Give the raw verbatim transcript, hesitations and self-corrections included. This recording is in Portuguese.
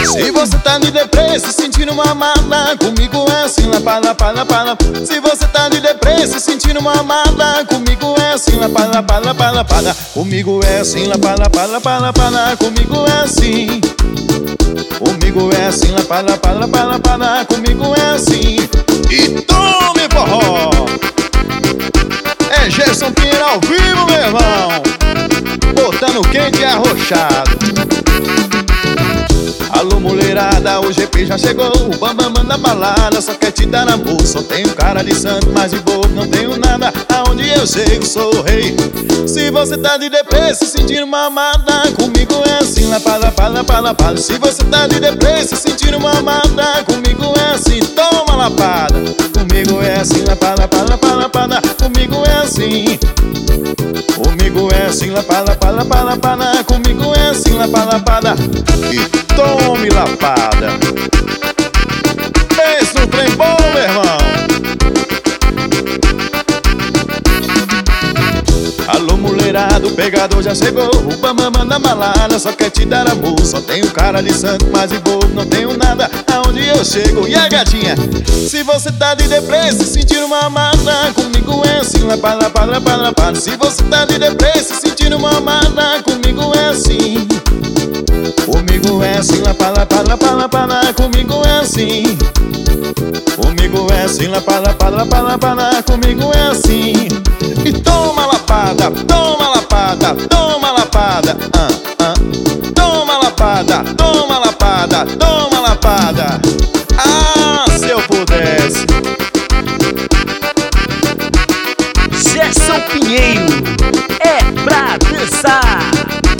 Se você tá de deprê, se sentindo uma mala, comigo é assim, lapa, lapa, lapa, lapa. Se você tá de deprê, se sentindo uma mala, comigo é assim, lapa, lapa, lapa, lapa. Comigo é assim, lapa, lapa, lapa, lapa. Comigo é assim. Comigo é assim, lapa, lapa, lapa, lapa. Comigo é assim. E tome forró! É Gerson Pinheiro ao vivo, meu irmão, botando quente e arrochado. Alô, mulherada, o G P já chegou. O bambam bam na balada, só quer te dar amor. Só tenho cara de santo, mas de bobo não tenho nada. Aonde eu chego sou o rei. Se você tá de deprê, se sentindo mamada, comigo é assim, lapa, lapa, lapa, lapa. Se você tá de deprê, se sentindo mamada, comigo é assim, toma lapada. Comigo é assim, lapa, lapa, lapa, lapa. Comigo é assim. Comigo é assim, lapa, lapa, lapa, lapa. Comigo é assim, lapa, lapada. E tome lapada. Pensa no trem bom, meu irmão. Alô, mulherada, o pegador já chegou. O bambam na balada, só quer te dar amor. Só tenho cara de santo, mas de bobo não tenho nada. Aonde eu chego, e a gatinha? Se você tá de deprê, se sentindo uma mata, comigo é assim, lapa, lapa, lapa, lapa. Se você tá de deprê, se sentindo uma mata, comigo é assim. Comigo é assim, lapa, lapa, lapa, lapa. Comigo é assim. Comigo é assim, lapa, lapa, lapa, lapa. Comigo é assim. E toma lapada, toma lapada, toma lapada. ah, ah. Toma lapada, toma lapada, toma lapada. Ah, se eu pudesse. Gerson Pinheiro é pra dançar.